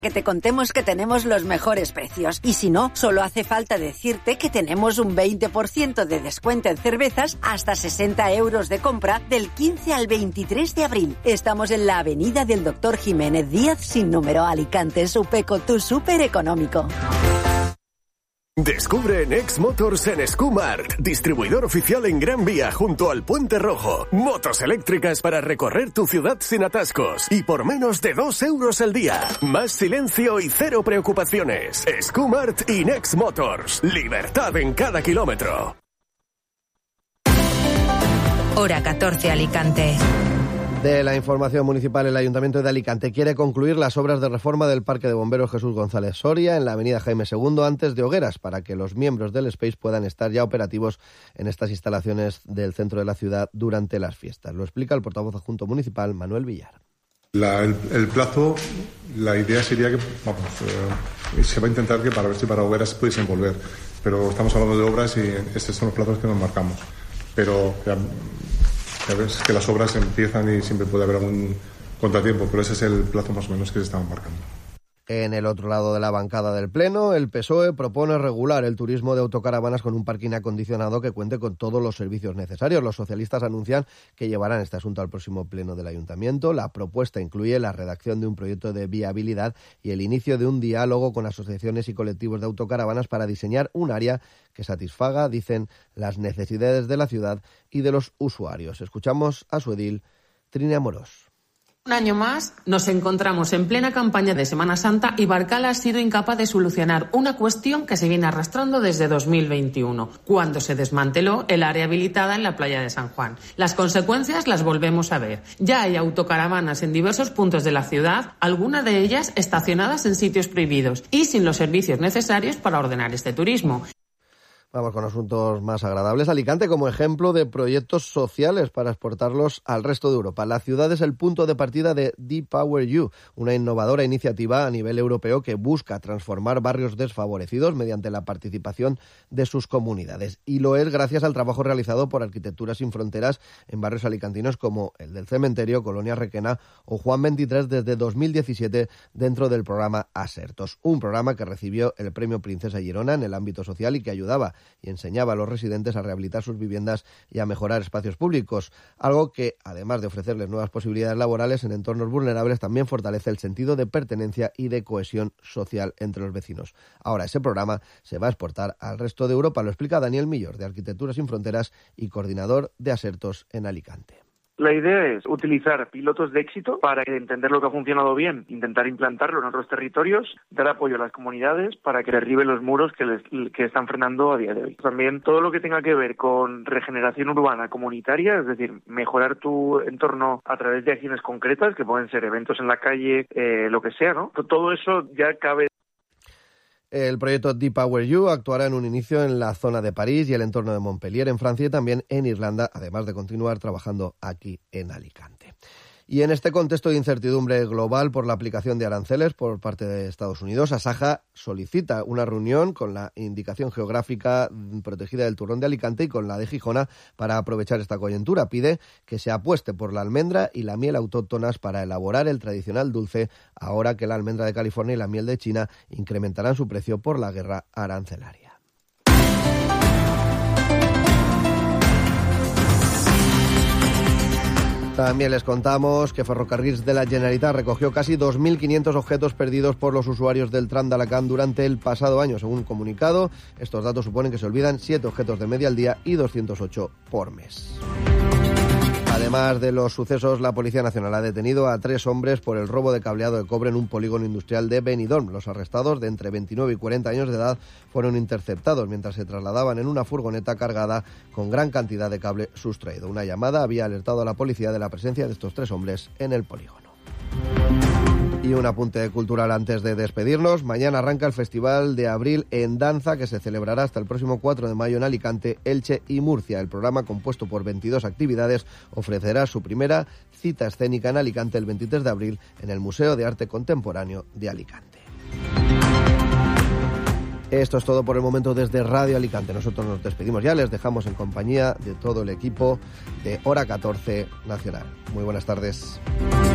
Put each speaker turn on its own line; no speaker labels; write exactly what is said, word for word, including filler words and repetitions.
Que te contemos que tenemos los mejores precios. Y si no, solo hace falta decirte que tenemos un veinte por ciento de descuento en cervezas hasta sesenta euros de compra del quince al veintitrés de abril. Estamos en la avenida del Doctor Jiménez Díaz sin número, Alicante. Supeco, tu súper económico.
Descubre Next Motors en Scumart, distribuidor oficial en Gran Vía junto al Puente Rojo. Motos eléctricas para recorrer tu ciudad sin atascos y por menos de dos euros al día. Más silencio y cero preocupaciones. Scumart y Next Motors. Libertad en cada kilómetro.
Hora catorce, Alicante.
De la información municipal, el Ayuntamiento de Alicante quiere concluir las obras de reforma del Parque de Bomberos Jesús González Soria en la avenida Jaime segundo antes de hogueras, para que los miembros del Space puedan estar ya operativos en estas instalaciones del centro de la ciudad durante las fiestas. Lo explica el portavoz adjunto municipal, Manuel Villar.
La, el, el plazo, la idea sería que, vamos, eh, se va a intentar que para ver si para hogueras pudiesen volver, pero estamos hablando de obras y estos son los plazos que nos marcamos. Pero ya, ya ves que las obras empiezan y siempre puede haber algún contratiempo, pero ese es el plazo más o menos que se estaban marcando.
En el otro lado de la bancada del Pleno, el P S O E propone regular el turismo de autocaravanas con un parking acondicionado que cuente con todos los servicios necesarios. Los socialistas anuncian que llevarán este asunto al próximo Pleno del Ayuntamiento. La propuesta incluye la redacción de un proyecto de viabilidad y el inicio de un diálogo con asociaciones y colectivos de autocaravanas para diseñar un área que satisfaga, dicen, las necesidades de la ciudad y de los usuarios. Escuchamos a su edil, Trine Amorós.
Un año más nos encontramos en plena campaña de Semana Santa y Barcala ha sido incapaz de solucionar una cuestión que se viene arrastrando desde dos mil veintiuno, cuando se desmanteló el área habilitada en la playa de San Juan. Las consecuencias las volvemos a ver. Ya hay autocaravanas en diversos puntos de la ciudad, algunas de ellas estacionadas en sitios prohibidos y sin los servicios necesarios para ordenar este turismo.
Vamos con asuntos más agradables. Alicante como ejemplo de proyectos sociales para exportarlos al resto de Europa. La ciudad es el punto de partida de D-Power You, una innovadora iniciativa a nivel europeo que busca transformar barrios desfavorecidos mediante la participación de sus comunidades. Y lo es gracias al trabajo realizado por Arquitectura Sin Fronteras en barrios alicantinos como el del Cementerio, Colonia Requena o Juan veintitrés desde dos mil diecisiete dentro del programa Asertos. Un programa que recibió el premio Princesa Girona en el ámbito social y que ayudaba y enseñaba a los residentes a rehabilitar sus viviendas y a mejorar espacios públicos, algo que, además de ofrecerles nuevas posibilidades laborales en entornos vulnerables, también fortalece el sentido de pertenencia y de cohesión social entre los vecinos. Ahora, ese programa se va a exportar al resto de Europa, lo explica Daniel Millor, de Arquitectura Sin Fronteras y coordinador de Asertos en Alicante.
La idea es utilizar pilotos de éxito para entender lo que ha funcionado bien, intentar implantarlo en otros territorios, dar apoyo a las comunidades para que derriben los muros que, les, que están frenando a día de hoy. También todo lo que tenga que ver con regeneración urbana comunitaria, es decir, mejorar tu entorno a través de acciones concretas, que pueden ser eventos en la calle, eh, lo que sea, ¿no? Todo eso ya cabe.
El proyecto D-Power You actuará en un inicio en la zona de París y el entorno de Montpellier, en Francia y también en Irlanda, además de continuar trabajando aquí en Alicante. Y en este contexto de incertidumbre global por la aplicación de aranceles por parte de Estados Unidos, Asaja solicita una reunión con la indicación geográfica protegida del Turrón de Alicante y con la de Gijona para aprovechar esta coyuntura. Pide que se apueste por la almendra y la miel autóctonas para elaborar el tradicional dulce, ahora que la almendra de California y la miel de China incrementarán su precio por la guerra arancelaria. También les contamos que Ferrocarrils de la Generalitat recogió casi dos mil quinientos objetos perdidos por los usuarios del tram de Alacant durante el pasado año. Según un comunicado, estos datos suponen que se olvidan siete objetos de media al día y doscientos ocho por mes. Además de los sucesos, la Policía Nacional ha detenido a tres hombres por el robo de cableado de cobre en un polígono industrial de Benidorm. Los arrestados, de entre veintinueve y cuarenta años de edad, fueron interceptados mientras se trasladaban en una furgoneta cargada con gran cantidad de cable sustraído. Una llamada había alertado a la policía de la presencia de estos tres hombres en el polígono. Y un apunte cultural antes de despedirnos. Mañana arranca el Festival de Abril en Danza, que se celebrará hasta el próximo cuatro de mayo en Alicante, Elche y Murcia. El programa, compuesto por veintidós actividades, ofrecerá su primera cita escénica en Alicante el veintitrés de abril en el Museo de Arte Contemporáneo de Alicante. Esto es todo por el momento desde Radio Alicante. Nosotros nos despedimos ya, les dejamos en compañía de todo el equipo de Hora catorce Nacional. Muy buenas tardes.